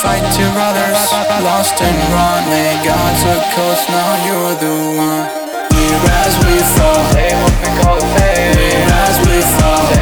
fight your brothers, lost and run. They got too close, now you're the one. We rise, we fall. Say what we call it, hey. We rise, we fall.